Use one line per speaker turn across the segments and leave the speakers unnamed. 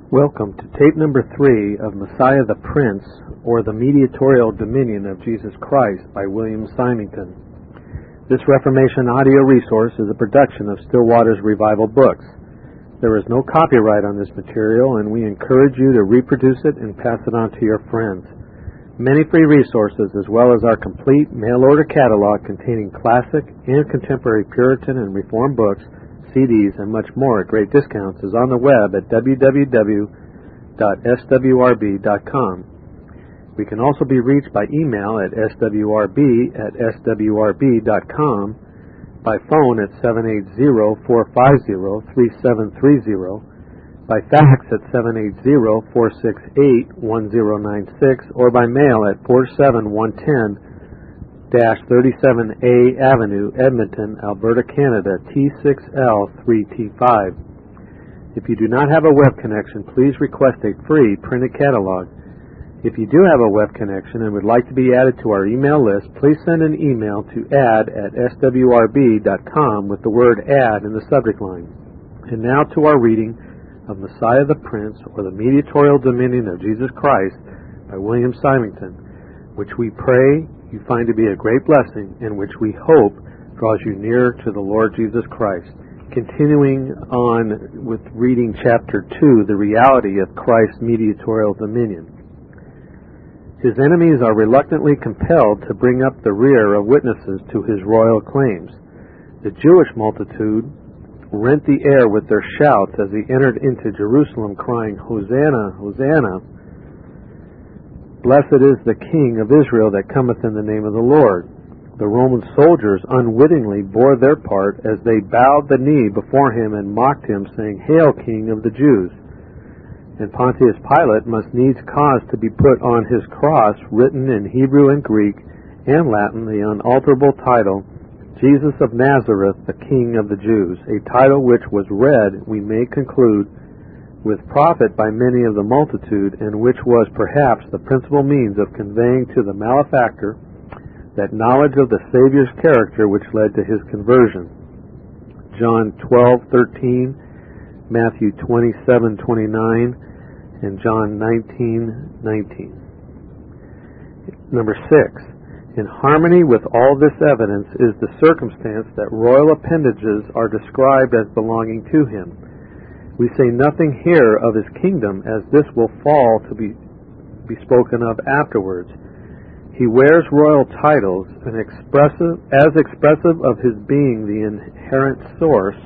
Welcome to tape number 3 of Messiah the Prince, or the Mediatorial Dominion of Jesus Christ by William Symington. This Reformation audio resource is a production of Stillwater's Revival Books. There is no copyright on this material, and we encourage you to reproduce it and pass it on to your friends. Many free resources, as well as our complete mail-order catalog containing classic and contemporary Puritan and Reformed books, CDs, and much more at great discounts, is on the web at www.swrb.com. We can also be reached by email at swrb@swrb.com, by phone at 780-450-3730, by fax at 780-468-1096, or by mail at 47110-37A Avenue, Edmonton, Alberta, Canada, T6L3T5. If you do not have a web connection, please request a free printed catalog. If you do have a web connection and would like to be added to our email list, please send an email to add@swrb.com with the word add in the subject line. And now to our reading of Messiah the Prince, or the Mediatorial Dominion of Jesus Christ by William Symington, which we pray you find to be a great blessing, and which we hope draws you nearer to the Lord Jesus Christ. Continuing on with reading chapter 2, the reality of Christ's mediatorial dominion. His enemies are reluctantly compelled to bring up the rear of witnesses to his royal claims. The Jewish multitude rent the air with their shouts as he entered into Jerusalem, crying, "Hosanna, Hosanna! Blessed is the King of Israel that cometh in the name of the Lord." The Roman soldiers unwittingly bore their part as they bowed the knee before him and mocked him, saying, "Hail, King of the Jews!" And Pontius Pilate must needs cause to be put on his cross, written in Hebrew and Greek and Latin, the unalterable title, "Jesus of Nazareth, the King of the Jews," a title which was read, we may conclude, with profit by many of the multitude, and which was perhaps the principal means of conveying to the malefactor that knowledge of the Savior's character which led to his conversion. John 12:13, Matthew 27:29, and John 19:19. Number 6. In harmony with all this evidence is the circumstance that royal appendages are described as belonging to him. We say nothing here of his kingdom, as this will fall to be spoken of afterwards. He wears royal titles, as expressive of his being the inherent source,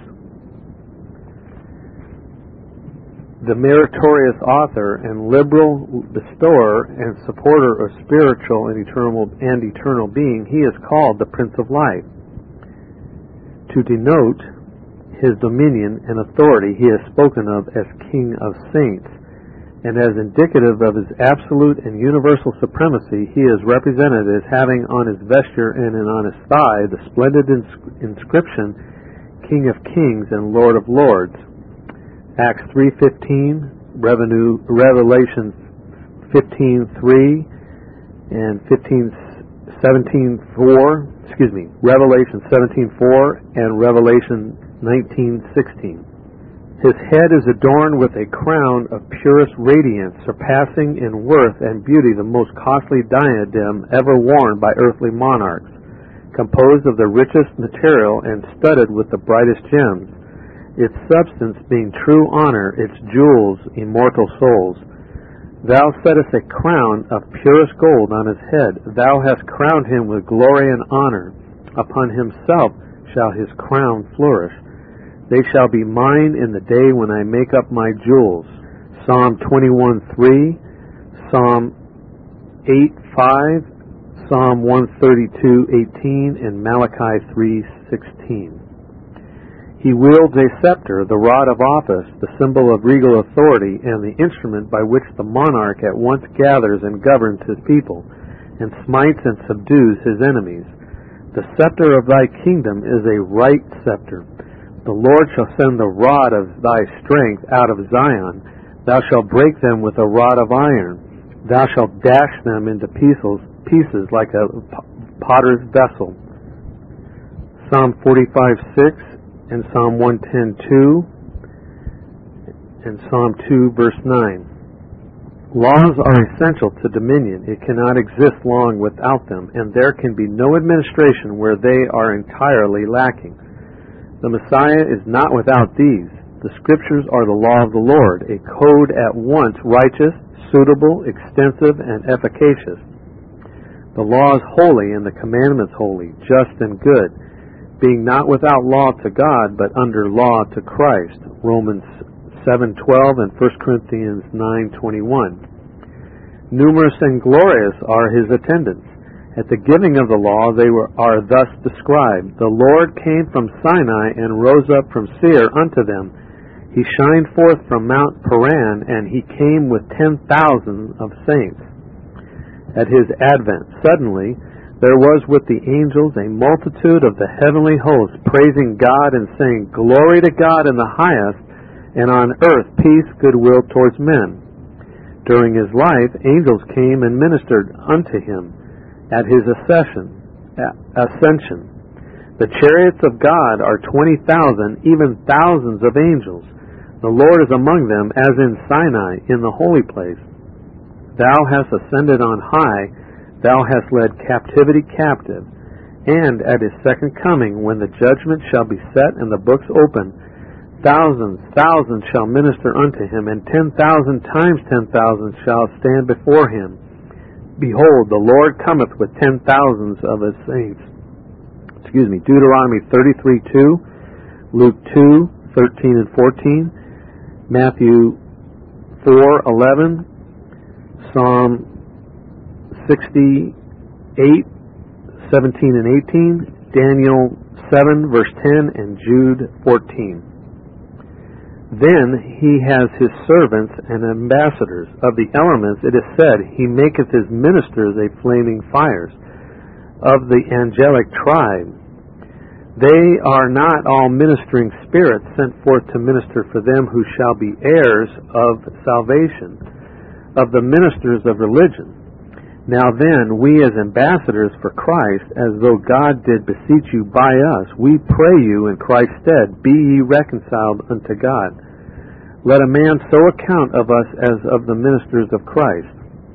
the meritorious author and liberal bestower and supporter of spiritual and eternal being. He is called the Prince of Life. To denote his dominion and authority, he is spoken of as King of Saints, and as indicative of his absolute and universal supremacy, he is represented as having on his vesture and on his thigh the splendid inscription, King of Kings and Lord of Lords. Acts 3:15, Revelation 15:3, and Revelation 17:4 and Revelation 19:16. His head is adorned with a crown of purest radiance, surpassing in worth and beauty the most costly diadem ever worn by earthly monarchs, composed of the richest material and studded with the brightest gems, its substance being true honor, its jewels immortal souls. Thou settest a crown of purest gold on his head. Thou hast crowned him with glory and honor. Upon himself shall his crown flourish. They shall be mine in the day when I make up my jewels. Psalm 21:3, Psalm 8:5, Psalm 132:18, and Malachi 3:16. He wields a scepter, the rod of office, the symbol of regal authority, and the instrument by which the monarch at once gathers and governs his people, and smites and subdues his enemies. The scepter of thy kingdom is a right scepter. The Lord shall send the rod of thy strength out of Zion. Thou shalt break them with a rod of iron. Thou shalt dash them into pieces like a potter's vessel. Psalm 45:6 and Psalm 110:2 and Psalm 2, verse 9. Laws are essential to dominion. It cannot exist long without them, and there can be no administration where they are entirely lacking. The Messiah is not without these. The Scriptures are the law of the Lord, a code at once righteous, suitable, extensive, and efficacious. The law is holy and the commandments holy, just and good, being not without law to God, but under law to Christ. Romans 7:12 and 1 Corinthians 9:21. Numerous and glorious are his attendants. At the giving of the law they are thus described. The Lord came from Sinai and rose up from Seir unto them. He shined forth from Mount Paran, and he came with 10,000 of saints. At his advent, suddenly there was with the angels a multitude of the heavenly host, praising God and saying, Glory to God in the highest, and on earth peace, goodwill towards men. During his life, angels came and ministered unto him at his ascension. The chariots of God are 20,000, even thousands of angels. The Lord is among them, as in Sinai, in the holy place. Thou hast ascended on high, thou hast led captivity captive. And at his second coming, when the judgment shall be set and the books open, thousands shall minister unto him, and 10,000 times 10,000 shall stand before him. Behold, the Lord cometh with 10,000s of his saints. Deuteronomy 33:2, Luke 2:13 and 14, Matthew 4:11, Psalm 68:17 and 18, Daniel 7 verse 10, and Jude 14. Then he has his servants and ambassadors. Of the elements it is said, he maketh his ministers a flaming fires. Of the angelic tribe, they are not all ministering spirits sent forth to minister for them who shall be heirs of salvation, of the ministers of religion. Now then, we as ambassadors for Christ, as though God did beseech you by us, we pray you in Christ's stead, be ye reconciled unto God. Let a man so account of us as of the ministers of Christ.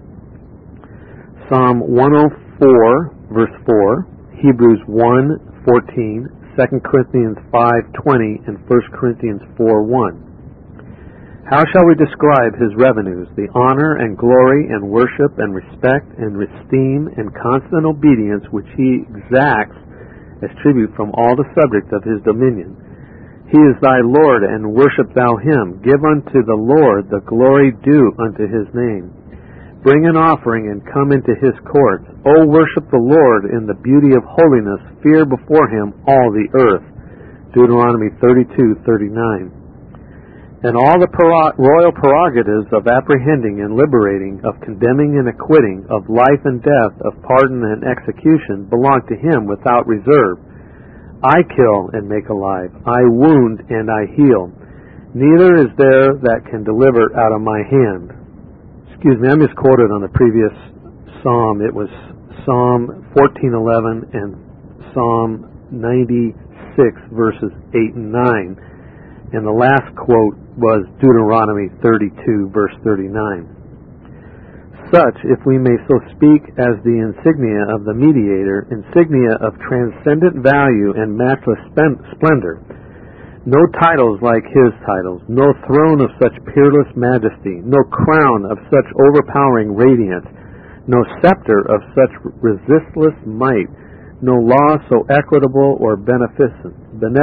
Psalm 104, verse 4, Hebrews 1:14, 2 Corinthians 5:20, and 1 Corinthians 4:1. How shall we describe his revenues, the honor and glory and worship and respect and esteem and constant obedience which he exacts as tribute from all the subjects of his dominion? He is thy Lord, and worship thou him. Give unto the Lord the glory due unto his name. Bring an offering and come into his courts. O worship the Lord in the beauty of holiness. Fear before him all the earth. Deuteronomy 32:39. And all the royal prerogatives of apprehending and liberating, of condemning and acquitting, of life and death, of pardon and execution belong to him without reserve. I kill and make alive. I wound and I heal. Neither is there that can deliver out of my hand. I misquoted on the previous psalm. It was Psalm 14:11 and Psalm 96, verses 8 and 9. And the last quote was Deuteronomy 32, verse 39. Such, if we may so speak, as the insignia of the mediator, insignia of transcendent value and matchless splendor. No titles like his titles, no throne of such peerless majesty, no crown of such overpowering radiance, no scepter of such resistless might, no law so equitable or beneficent,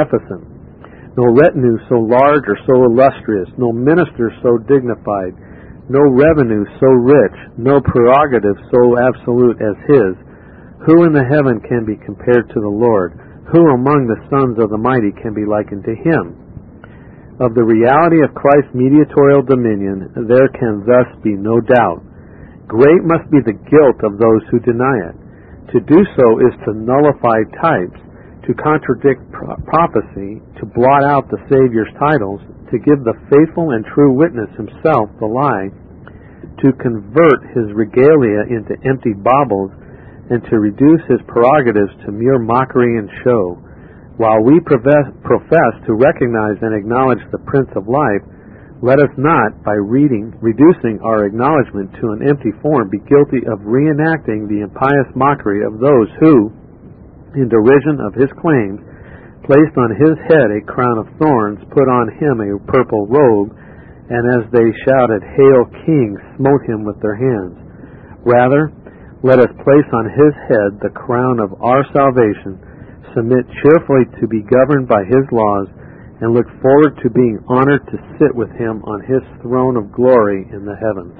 no retinue so large or so illustrious, no minister so dignified, no revenue so rich, no prerogative so absolute as his. Who in the heaven can be compared to the Lord? Who among the sons of the mighty can be likened to him? Of the reality of Christ's mediatorial dominion there can thus be no doubt. Great must be the guilt of those who deny it. To do so is to nullify types, to contradict prophecy, to blot out the Savior's titles, to give the faithful and true witness himself the lie, to convert his regalia into empty baubles, and to reduce his prerogatives to mere mockery and show. While we profess to recognize and acknowledge the Prince of Life, Let us not, by reducing our acknowledgement to an empty form, be guilty of reenacting the impious mockery of those who, in derision of his claims, placed on his head a crown of thorns, put on him a purple robe, and as they shouted, "Hail, King!" smote him with their hands. Rather, let us place on his head the crown of our salvation, submit cheerfully to be governed by his laws, and look forward to being honored to sit with him on his throne of glory in the heavens.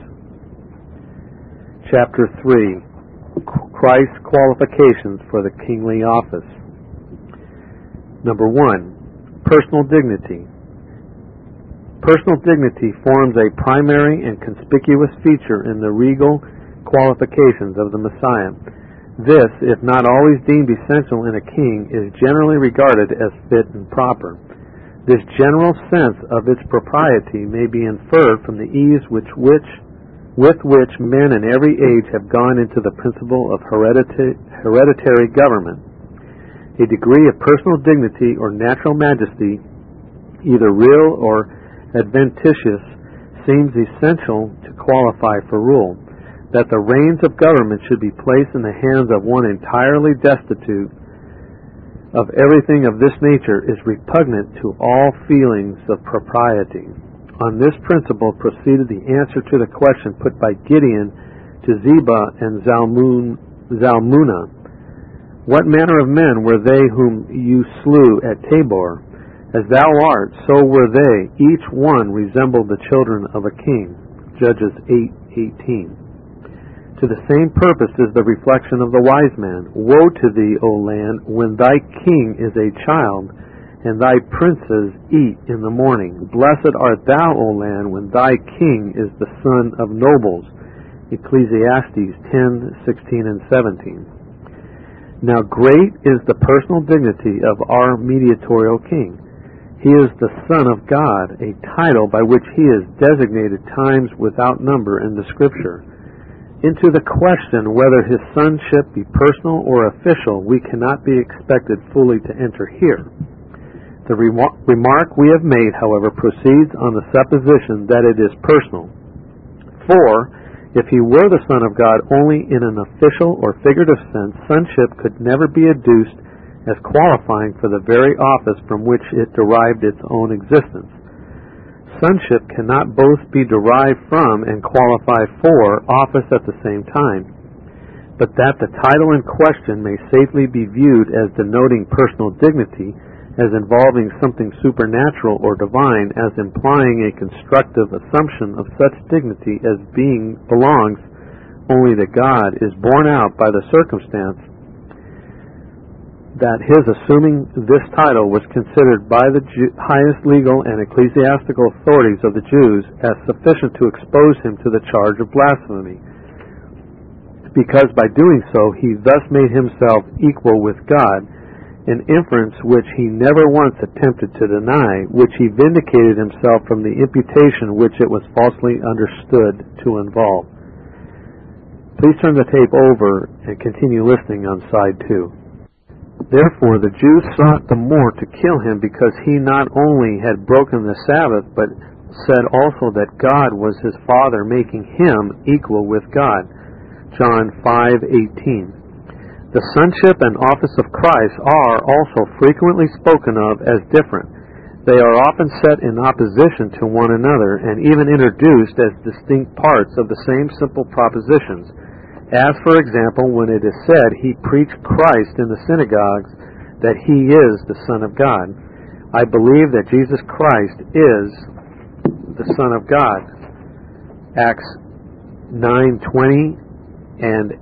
Chapter 3. Christ's qualifications for the kingly office. Number 1. Personal dignity. Personal dignity forms a primary and conspicuous feature in the regal qualifications of the Messiah. This, if not always deemed essential in a king, is generally regarded as fit and proper. This general sense of its propriety may be inferred from the ease with which men in every age have gone into the principle of hereditary government. A degree of personal dignity or natural majesty, either real or adventitious, seems essential to qualify for rule. That the reins of government should be placed in the hands of one entirely destitute of everything of this nature is repugnant to all feelings of propriety. On this principle proceeded the answer to the question put by Gideon to Zebah and Zalmunna. What manner of men were they whom you slew at Tabor? As thou art, so were they. Each one resembled the children of a king. Judges 8:18. To the same purpose is the reflection of the wise man. Woe to thee, O land, when thy king is a child, and thy princes eat in the morning. Blessed art thou, O land, when thy king is the son of nobles. Ecclesiastes 10:16 and 17. Now great is the personal dignity of our mediatorial king. He is the Son of God, a title by which he is designated times without number in the Scripture. Into the question whether his sonship be personal or official, we cannot be expected fully to enter here. The remark we have made, however, proceeds on the supposition that it is personal. For, if he were the Son of God only in an official or figurative sense, sonship could never be adduced as qualifying for the very office from which it derived its own existence. Sonship cannot both be derived from and qualify for office at the same time, but that the title in question may safely be viewed as denoting personal dignity, as involving something supernatural or divine, as implying a constructive assumption of such dignity as being belongs only to God, is borne out by the circumstance that his assuming this title was considered by the highest legal and ecclesiastical authorities of the Jews as sufficient to expose him to the charge of blasphemy, because by doing so he thus made himself equal with God, an inference which he never once attempted to deny, which he vindicated himself from the imputation which it was falsely understood to involve. Please turn the tape over and continue listening on side 2. Therefore the Jews sought the more to kill him, because he not only had broken the Sabbath, but said also that God was his Father, making him equal with God. John 5:18. The sonship and office of Christ are also frequently spoken of as different. They are often set in opposition to one another, and even introduced as distinct parts of the same simple propositions. As, for example, when it is said, he preached Christ in the synagogues, that he is the Son of God. I believe that Jesus Christ is the Son of God. Acts 9:20 and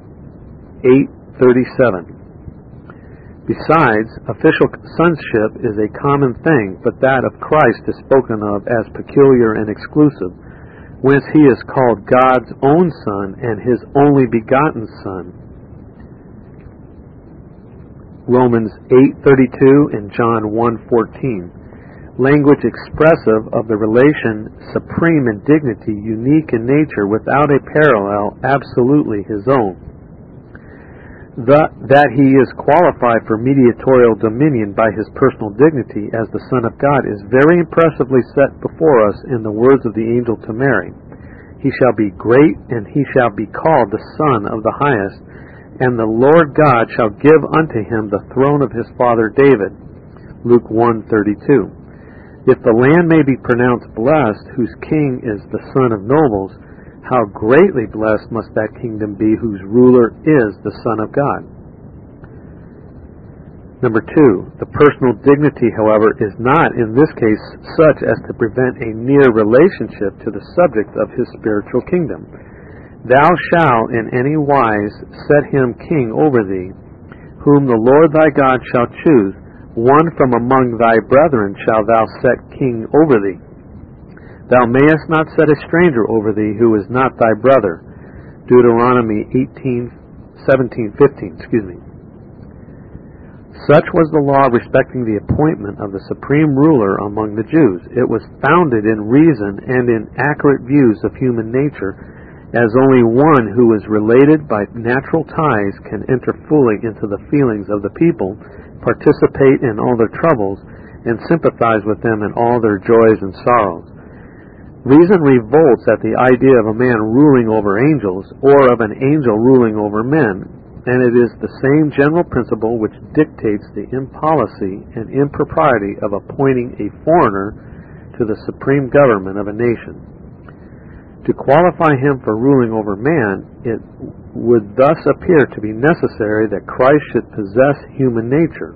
8:37. Besides, official sonship is a common thing, but that of Christ is spoken of as peculiar and exclusive, whence he is called God's own Son and his only begotten Son. Romans 8:32 and John 1:14. Language expressive of the relation supreme in dignity, unique in nature, without a parallel, absolutely his own. That he is qualified for mediatorial dominion by his personal dignity as the Son of God is very impressively set before us in the words of the angel to Mary. He shall be great, and he shall be called the Son of the Highest, and the Lord God shall give unto him the throne of his father David. Luke 1:32. If the land may be pronounced blessed, whose king is the Son of nobles, how greatly blessed must that kingdom be whose ruler is the Son of God. Number 2, the personal dignity, however, is not in this case such as to prevent a near relationship to the subject of his spiritual kingdom. Thou shalt in any wise set him king over thee, whom the Lord thy God shall choose. One from among thy brethren shalt thou set king over thee. Thou mayest not set a stranger over thee who is not thy brother. Deuteronomy 17:15. Such was the law respecting the appointment of the supreme ruler among the Jews. It was founded in reason and in accurate views of human nature, as only one who is related by natural ties can enter fully into the feelings of the people, participate in all their troubles, and sympathize with them in all their joys and sorrows. Reason revolts at the idea of a man ruling over angels, or of an angel ruling over men, and it is the same general principle which dictates the impolicy and impropriety of appointing a foreigner to the supreme government of a nation. To qualify him for ruling over man, it would thus appear to be necessary that Christ should possess human nature.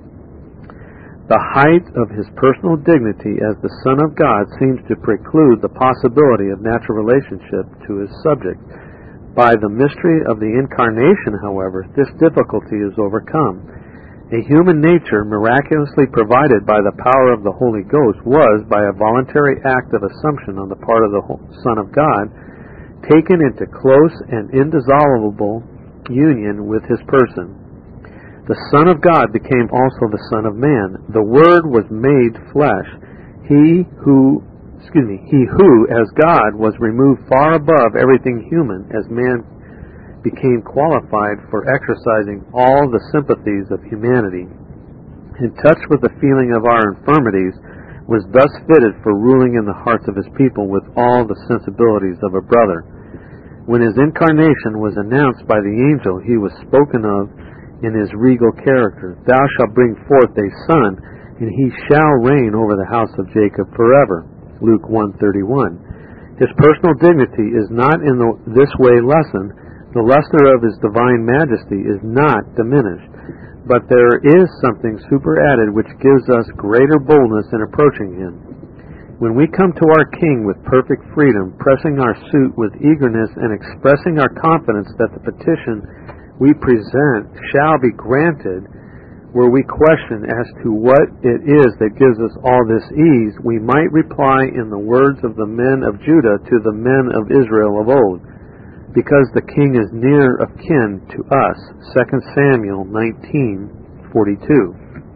The height of his personal dignity as the Son of God seems to preclude the possibility of natural relationship to his subject. By the mystery of the Incarnation, however, this difficulty is overcome. A human nature miraculously provided by the power of the Holy Ghost was, by a voluntary act of assumption on the part of the Son of God, taken into close and indissoluble union with his person. The Son of God became also the Son of Man. The Word was made flesh. He who, as God, was removed far above everything human, as man became qualified for exercising all the sympathies of humanity. In touch with the feeling of our infirmities, was thus fitted for ruling in the hearts of his people with all the sensibilities of a brother. When his incarnation was announced by the angel, he was spoken of in his regal character. Thou shalt bring forth a son, and he shall reign over the house of Jacob forever. Luke 1:31. His personal dignity is not in this way lessened. The luster of his divine majesty is not diminished. But there is something superadded which gives us greater boldness in approaching him. When we come to our King with perfect freedom, pressing our suit with eagerness and expressing our confidence that the petition we present shall be granted, were we question as to what it is that gives us all this ease, we might reply in the words of the men of Judah to the men of Israel of old, because the King is near of kin to us. 2 Samuel 19:42.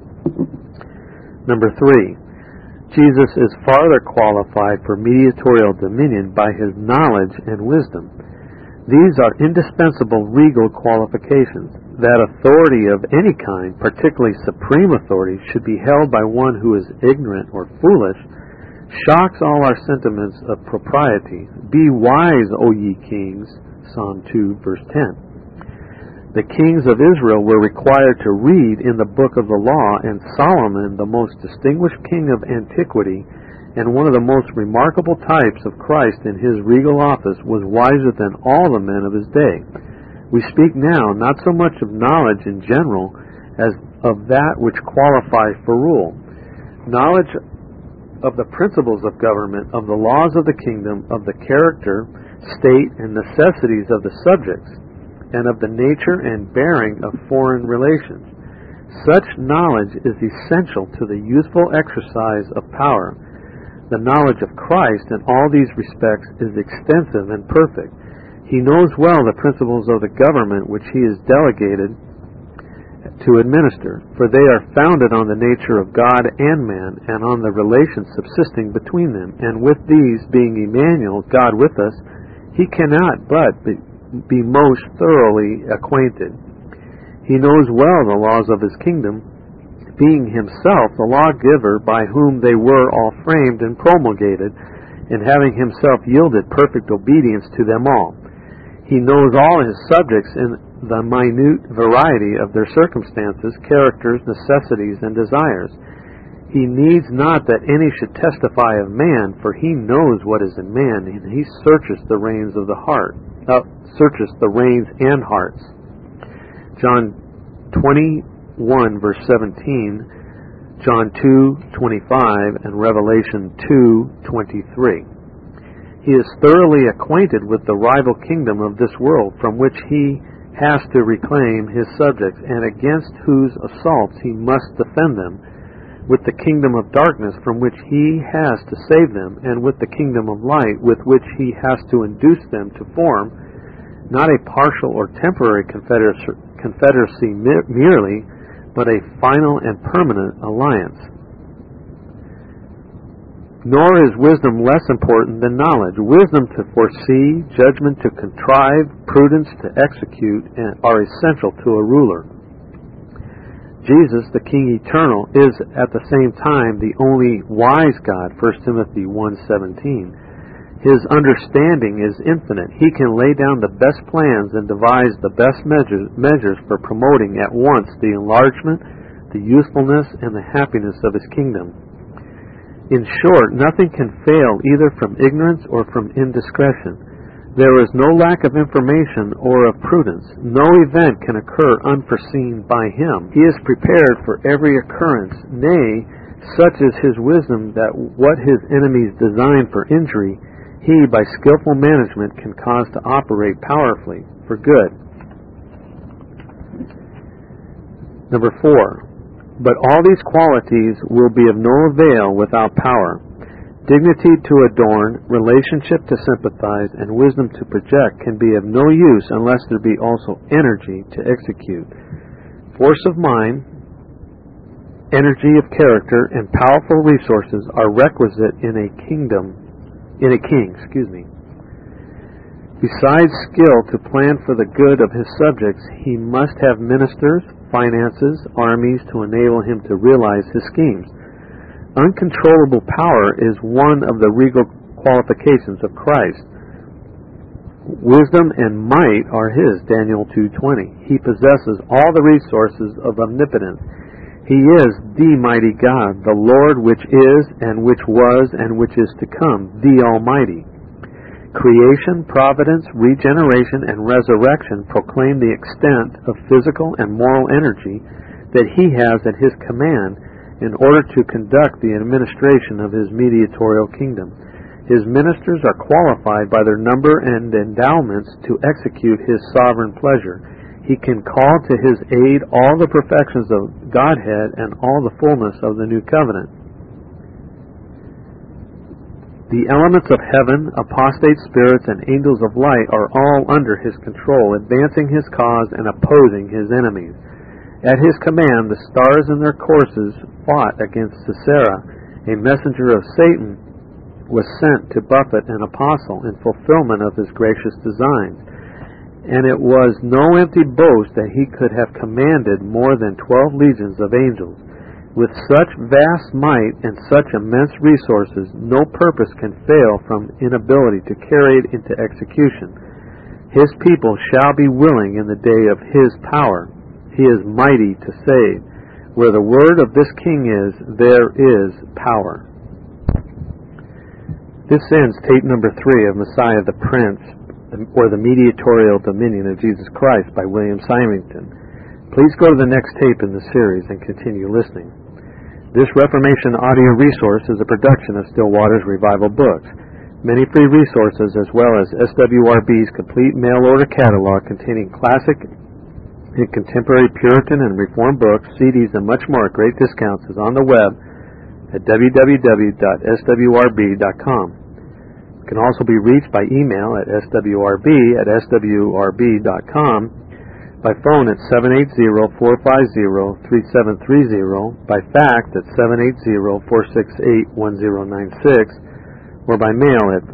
Number 3. Jesus is farther qualified for mediatorial dominion by his knowledge and wisdom. These are indispensable regal qualifications. That authority of any kind, particularly supreme authority, should be held by one who is ignorant or foolish, shocks all our sentiments of propriety. Be wise, O ye kings, Psalm 2, verse 10. The kings of Israel were required to read in the book of the law, and Solomon, the most distinguished king of antiquity, and one of the most remarkable types of Christ in his regal office, was wiser than all the men of his day. We speak now not so much of knowledge in general as of that which qualifies for rule. Knowledge of the principles of government, of the laws of the kingdom, of the character, state, and necessities of the subjects, and of the nature and bearing of foreign relations. Such knowledge is essential to the useful exercise of power. The knowledge of Christ in all these respects is extensive and perfect. He knows well the principles of the government which he is delegated to administer, for they are founded on the nature of God and man, and on the relations subsisting between them. And with these, being Emmanuel, God with us, he cannot but be most thoroughly acquainted. He knows well the laws of his kingdom, being himself the lawgiver by whom they were all framed and promulgated, and having himself yielded perfect obedience to them all. He knows all his subjects in the minute variety of their circumstances, characters, necessities, and desires. He needs not that any should testify of man, for he knows what is in man, and he searches the reins of the heart, searches the reins and hearts. John 21, verse 17, John 2:25, and Revelation 2:23. He is thoroughly acquainted with the rival kingdom of this world, from which he has to reclaim his subjects, and against whose assaults he must defend them, with the kingdom of darkness from which he has to save them, and with the kingdom of light with which he has to induce them to form, not a partial or temporary confederacy merely, but a final and permanent alliance. Nor is wisdom less important than knowledge. Wisdom to foresee, judgment to contrive, prudence to execute, are essential to a ruler. Jesus, the King Eternal, is at the same time the only wise God, 1 Timothy 1:17. His understanding is infinite. He can lay down the best plans and devise the best measures for promoting at once the enlargement, the usefulness, and the happiness of his kingdom. In short, nothing can fail either from ignorance or from indiscretion. There is no lack of information or of prudence. No event can occur unforeseen by him. He is prepared for every occurrence. Nay, such is his wisdom that what his enemies design for injury, he, by skillful management, can cause to operate powerfully for good. Number 4. But all these qualities will be of no avail without power. Dignity to adorn, relationship to sympathize, and wisdom to project can be of no use unless there be also energy to execute. Force of mind, energy of character, and powerful resources are requisite in a king. Besides skill to plan for the good of his subjects, he must have ministers, finances, armies to enable him to realize his schemes. Uncontrollable power is one of the regal qualifications of Christ. Wisdom and might are his, Daniel 2:20. He possesses all the resources of omnipotence. He is the mighty God, the Lord which is, and which was, and which is to come, the Almighty. Creation, providence, regeneration, and resurrection proclaim the extent of physical and moral energy that he has at his command in order to conduct the administration of his mediatorial kingdom. His ministers are qualified by their number and endowments to execute his sovereign pleasure. He can call to his aid all the perfections of Godhead and all the fullness of the new covenant. The elements of heaven, apostate spirits, and angels of light are all under his control, advancing his cause and opposing his enemies. At his command, the stars in their courses fought against Sisera. A messenger of Satan was sent to buffet an apostle in fulfillment of his gracious designs. And it was no empty boast that he could have commanded more than 12 legions of angels. With such vast might and such immense resources, no purpose can fail from inability to carry it into execution. His people shall be willing in the day of his power. He is mighty to save. Where the word of this king is, there is power. This ends tape number 3 of Messiah the Prince, or the Mediatorial Dominion of Jesus Christ by William Symington. Please go to the next tape in the series and continue listening. This Reformation audio resource is a production of Still Waters Revival Books. Many free resources, as well as SWRB's complete mail-order catalog containing classic and contemporary Puritan and Reformed books, CDs, and much more at great discounts, is on the web at www.swrb.com. It can also be reached by email at swrb@swrb.com, by phone at 780-450-3730, by fax at 780-468-1096, or by mail at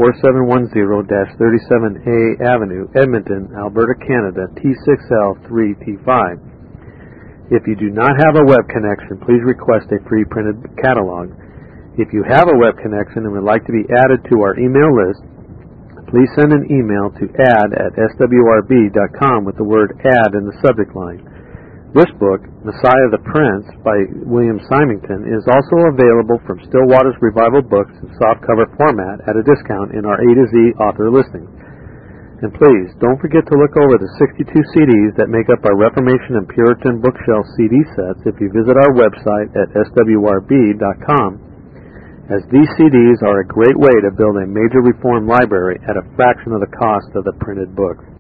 4710-37A Avenue, Edmonton, Alberta, Canada, T6L3P5. If you do not have a web connection, please request a free printed catalog. If you have a web connection and would like to be added to our email list, please send an email to add@swrb.com with the word add in the subject line. This book, Messiah the Prince by William Symington, is also available from Stillwater's Revival Books in softcover format at a discount in our A to Z author listings. And please, don't forget to look over the 62 CDs that make up our Reformation and Puritan bookshelf CD sets if you visit our website at swrb.com, as these CDs are a great way to build a major reform library at a fraction of the cost of the printed book.